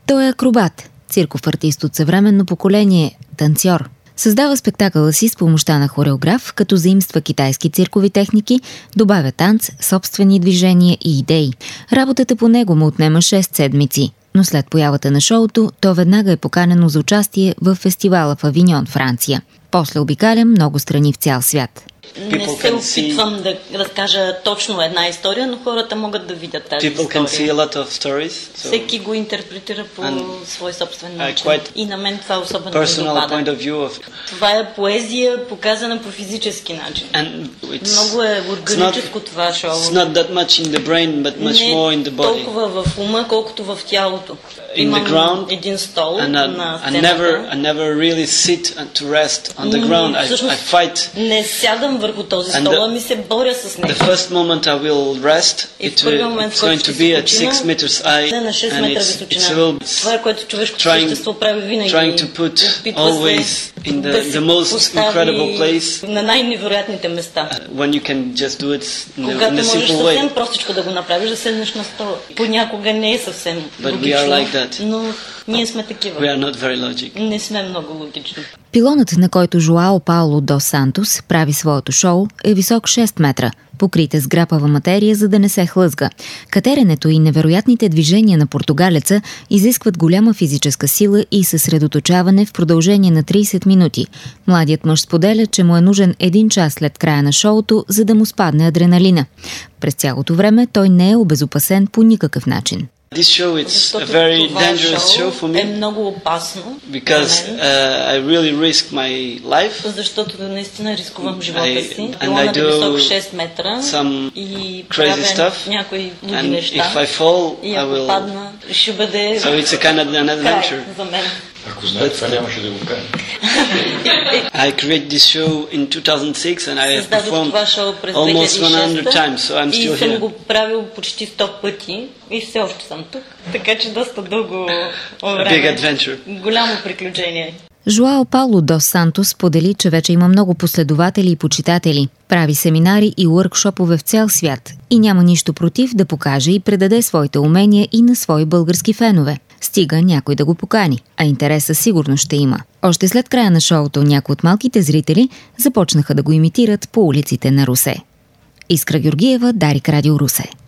Той е акробат, цирков артист от съвременно поколение, танцор. Създава спектакъла си с помощта на хореограф, като заимства китайски циркови техники, добавя танц, собствени движения и идеи. Работата по него му отнема 6 седмици, но след появата на шоуто, то веднага е поканено за участие в фестивала в Авиньон, Франция. После обикаля много страни в цял свят. Не се опитвам да разкажа точно една история, но хората могат да видят тази история. Всеки го интерпретира по свой собствен начин. И на мен това особено ми допада. Това е поезия, показана по физически начин. Много е органическо това шоу. Не толкова в ума, колкото в тялото. Имам един стол на сцената. Не сядам върху този стол, ми се боря с него. И в първия момент, в който ще се почина, на 6 метра височина. Това е което човешкото същество прави винаги. Опитва се да се постави на най-невероятните места. Когато можеш съвсем простичко да го направиш, да седнеш на стола. Понякога не е съвсем логично, но ние сме такива. Не сме много логични. Пилонът, на който Жоао Пауло дос Сантос прави своето шоу, е висок 6 метра, покрита с грапава материя, за да не се хлъзга. Катеренето и невероятните движения на португалеца изискват голяма физическа сила и съсредоточаване в продължение на 30 минути. Младият мъж споделя, че му е нужен 1 час след края на шоуто, за да му спадне адреналина. През цялото време той не е обезопасен по никакъв начин. Защото това шоу е много опасно I really risk my life. Защото наистина рискувам живота си. Пилонът е висок 6 метра и правя някои луди неща. И ако падна, ще бъде край за мен. Ако знае това, нямаше да го кажа. I created this show in 2006 and I have performed almost 100 times, so I'm still here. И съм го правил почти 100 пъти и все още съм тук. Така че доста дълго време. Big adventure. Голямо приключение. Жоао Пауло дос Сантос сподели, че вече има много последователи и почитатели. Прави семинари и уъркшопове в цял свят и няма нищо против да покаже и предаде своите умения и на свои български фенове. Стига някой да го покани, а интереса сигурно ще има. Още след края на шоуто някои от малките зрители започнаха да го имитират по улиците на Русе. Искра Георгиева, Дарик Радио Русе.